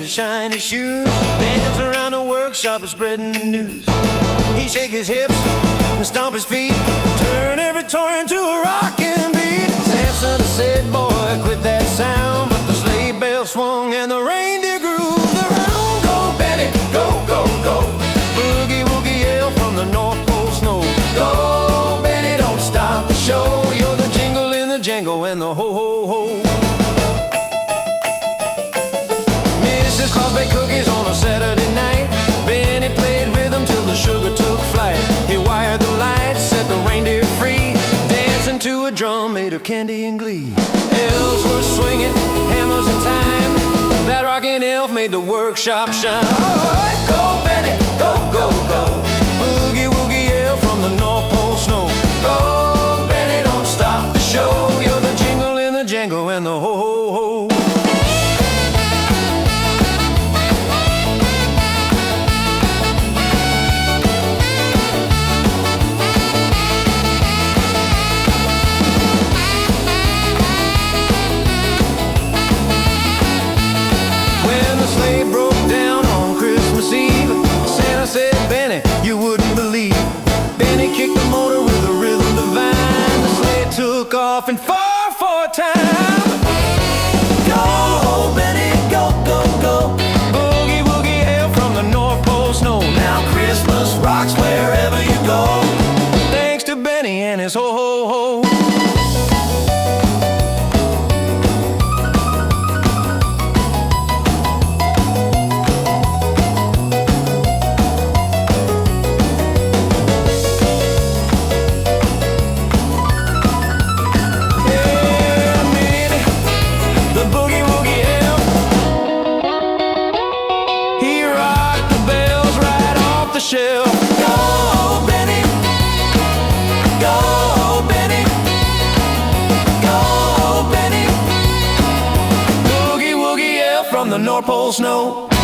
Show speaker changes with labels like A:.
A: his shiny shoes, dance around the workshop and spreading the news. He'd shake his hips and stomp his feet, turn every toy into a rockin' beat. Samson said, boy, quit that sound, but the sleigh bell swung and the reindeer grooved around. Go, Benny, go, go, go. Boogie woogie yell from the North Pole snow. Go, Benny, don't stop the show. You're the jingle in the jangle and the ho-ho-ho. Mrs. Claus baked cookies on a Saturday night. Benny played rhythm till the sugar took flight. He wired the lights, set the reindeer free, dancing to a drum made of candy and glee. Elves were swinging hammers in time. That rockin' elf made the workshop shine. Alright, go Benny, go, go, go. Boogie woogie yell from the North Pole snow. Go Benny, don't stop the show. You're the jingle in the jangle and the ho-ho-ho. You wouldn't believe Benny kicked the motor with a rhythm divine. The sleigh took off in 4/4 time. Go, Benny, go, go, go. Boogie woogie hail from the North Pole snow. Now Christmas rocks wherever you go, thanks to Benny and his ho-ho-ho. Shelf. Go Benny, go Benny, go Benny. Boogie woogie yell from the North Pole snow.